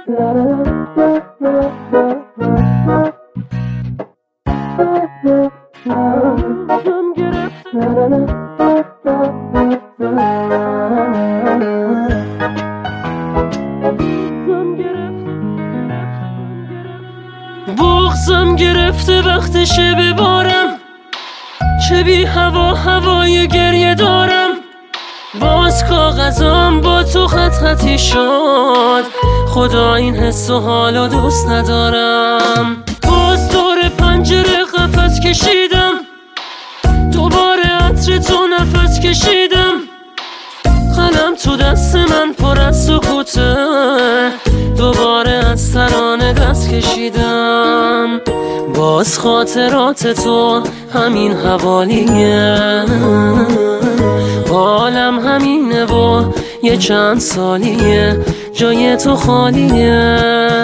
بغضم گرفته وقتشه ببارم، چه بی هوا هوای گریه دارم. باز کاغذام با تو خط خطی شد، خدا این حس و حالو دوست ندارم. باز دور پنجره قفس کشیدم، دوباره عطر تو نفس کشیدم. قلم تو دست من پر از سکوته، دوباره از ترانه دست کشیدم. باز خاطرات تو همین حوالیه، حالم همینه و یه چند سالیه جای تو خالیه.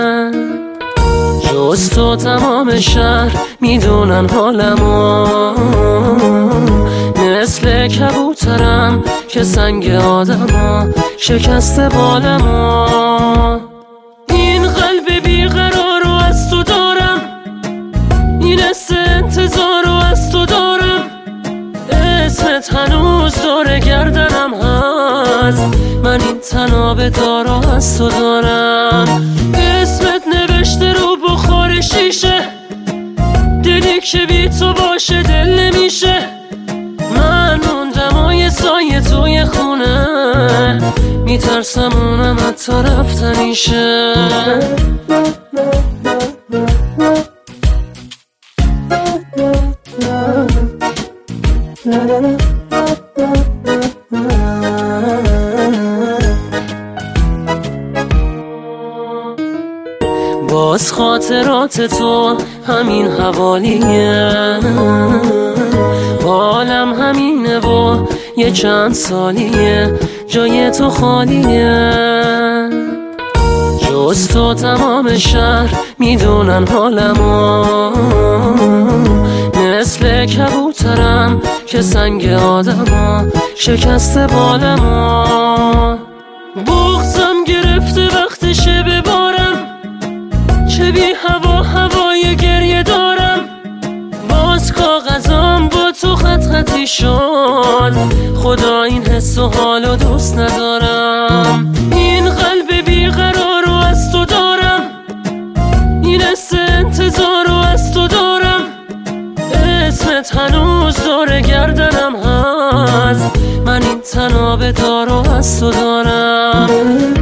جز تو تمام شهر میدونن حالمو، مثل کبوترم که سنگ آدمو شکسته بالمو. این قلب بیقرار رو از تو دارم، این حس انتظار رو از تو دارم. اسمت هنوز دور گردنم هست، من این تناب دارو از تو دارم. اسمت نوشته رو بخار شیشه، دلی که بی تو باشه دل نمیشه. من موندم و یه سایه توی خونه، میترسم اونم حتی رفتنیشه. باز خاطرات تو همین حوالیه، حالم همینه و یه چند سالیه جای تو خالیه. جز تو تمام شهر میدونن حالمو، مثل کبوترم که سنگ آدمو شکسته بالمو. بغضم گرفته وقتشه ببارم، چه بی هوا هوای گریه دارم. باز کاغذام با تو خط خطی شد، خدا این حس و حالو دوست ندارم. این قلب بیقرار رو از تو دارم، این حس انتظار رو از تو دارم. اسمت هنوز دور گردنم هست، من این تناب دارو از تو دارم.